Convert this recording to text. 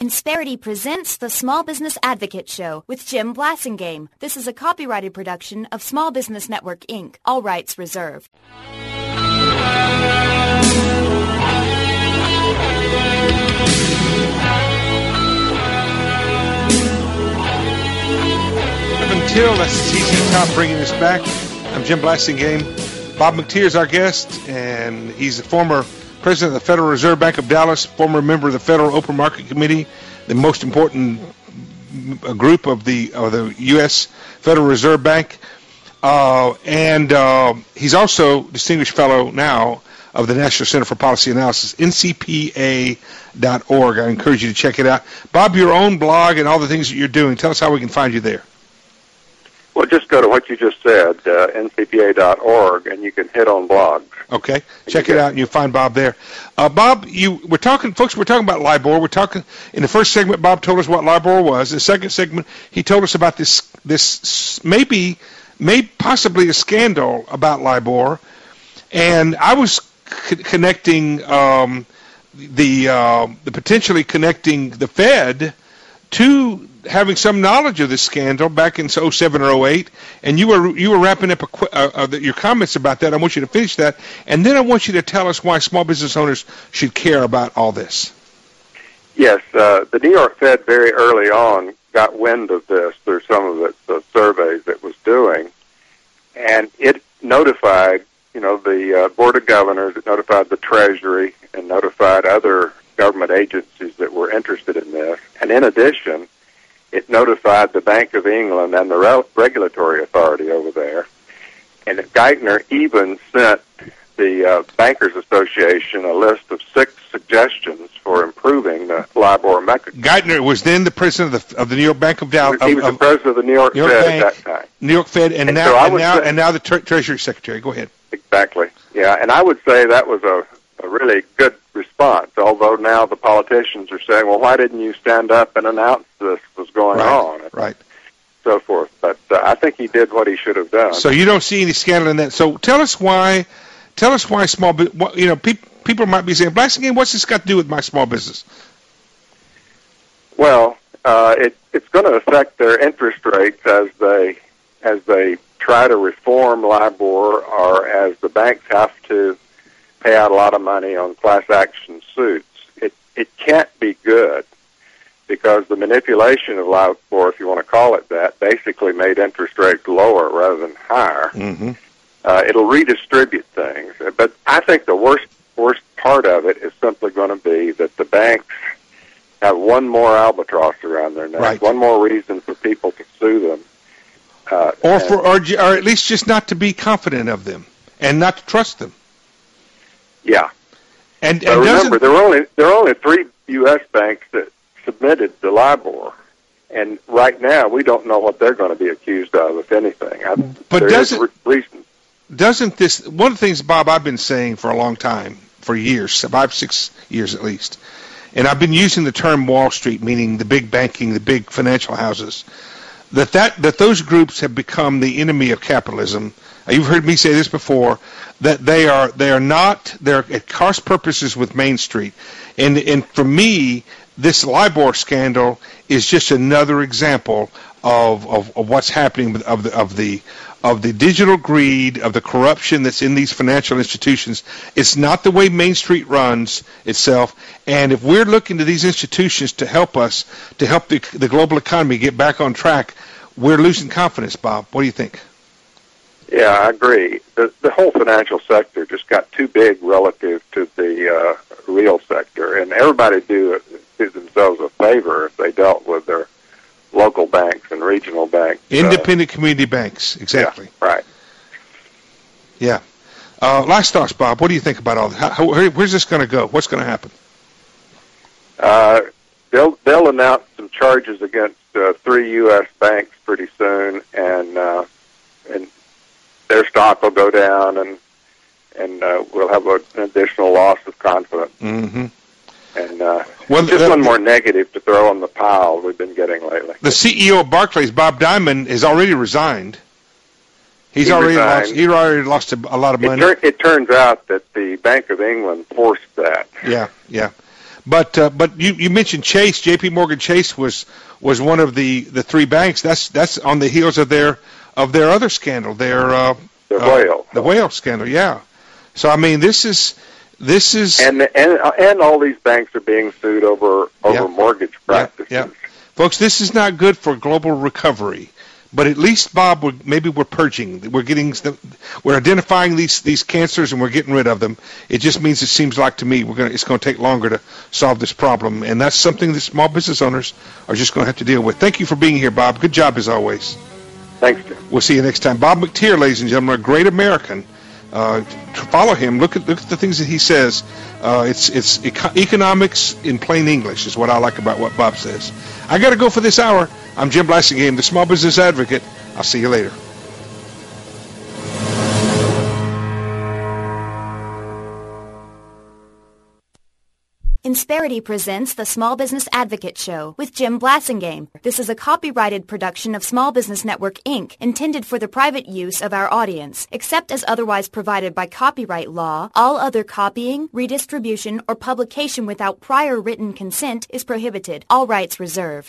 Insperity presents the Small Business Advocate Show with Jim Blasingame. This is a copyrighted production of Small Business Network, Inc., all rights reserved. Until that's CZ Top bringing us back. I'm Jim Blasingame. Bob McTeer is our guest, and he's the former president of the Federal Reserve Bank of Dallas, former member of the Federal Open Market Committee, the most important group of the U.S. Federal Reserve Bank, and he's also distinguished fellow now of the National Center for Policy Analysis, ncpa.org. I encourage you to check it out. Bob, your own blog and all the things that you're doing, tell us how we can find you there. Well, just go to what you just said, ncpa.org, and you can hit on blogs. Okay, check it out, and you'll find Bob there. Bob, we're talking about LIBOR. We're talking in the first segment. Bob told us what LIBOR was. The second segment, he told us about this maybe possibly a scandal about LIBOR, and I was connecting the potentially connecting the Fed to having some knowledge of this scandal back in 07 or 08, and you were wrapping up your comments about that. I want you to finish that, and then I want you to tell us why small business owners should care about all this. Yes, the New York Fed very early on got wind of this through some of its surveys it was doing, and it notified, the Board of Governors, it notified the Treasury, and notified other government agencies that were interested in this, and in addition, it notified the Bank of England and the regulatory authority over there. And Geithner even sent the Bankers Association a list of 6 suggestions for improving the LIBOR mechanism. Geithner was then the president of the New York Bank of Dallas. He was the president of the New York Fed Bank, at that time. New York Fed, and now the Treasury Secretary. Go ahead. Exactly. Yeah, and I would say that was a really good response, although now the politicians are saying, well, why didn't you stand up and announce this was going on? Right. So forth. But I think he did what he should have done. So you don't see any scandal in that. So tell us why small business, people might be saying, Blasingame, what's this got to do with my small business? Well, it's going to affect their interest rates as they try to reform LIBOR, or as the banks have to pay out a lot of money on class action suits. It can't be good, because the manipulation of LIBOR, if you want to call it that, basically made interest rates lower rather than higher. Mm-hmm. It'll redistribute things. But I think the worst part of it is simply going to be that the banks have one more albatross around their neck, right. One more reason for people to sue them. Or at least just not to be confident of them and not to trust them. Yeah. And remember, there are only 3 U.S. banks that submitted the LIBOR, and right now we don't know what they're going to be accused of, if anything. But doesn't this, one of the things, Bob, I've been saying for a long time, for years, 5-6 years at least, and I've been using the term Wall Street, meaning the big banking, the big financial houses, that those groups have become the enemy of capitalism. You've heard me say this before, that they're at cross purposes with Main Street, and for me, this LIBOR scandal is just another example of what's happening of the digital greed, of the corruption that's in these financial institutions. It's not the way Main Street runs itself, and if we're looking to these institutions to help us, to help the global economy get back on track, we're losing confidence, Bob. What do you think? Yeah, I agree. The whole financial sector just got too big relative to the real sector, and everybody do themselves a favor if they dealt with their local banks and regional banks. Independent community banks, exactly. Yeah, right. Yeah. Last thoughts, Bob. What do you think about all that? Where's this going to go? What's going to happen? They'll announce some charges against 3 U.S. banks pretty soon, and their stock will go down, and we'll have an additional loss of confidence. Mm-hmm. And one more negative to throw on the pile we've been getting lately. The CEO of Barclays, Bob Diamond, has already resigned. He already lost a lot of money. It turns out that the Bank of England forced that. Yeah. But you mentioned Chase. J.P. Morgan Chase was one of the three banks. That's on the heels of their other scandal, the whale scandal. Yeah. So I mean, this is and all these banks are being sued over mortgage practices. Yeah. Folks, this is not good for global recovery. But at least, Bob, we're purging. We're identifying these cancers and we're getting rid of them. It just means it seems like to me it's going to take longer to solve this problem, and that's something that small business owners are just going to have to deal with. Thank you for being here, Bob. Good job as always. Thanks, Jim. We'll see you next time. Bob McTeer, ladies and gentlemen, a great American. Follow him. Look at the things that he says. It's economics in plain English is what I like about what Bob says. I got to go for this hour. I'm Jim Blasingame, the Small Business Advocate. I'll see you later. Insperity presents the Small Business Advocate Show with Jim Blasingame. This is a copyrighted production of Small Business Network, Inc., intended for the private use of our audience. Except as otherwise provided by copyright law, all other copying, redistribution, or publication without prior written consent is prohibited. All rights reserved.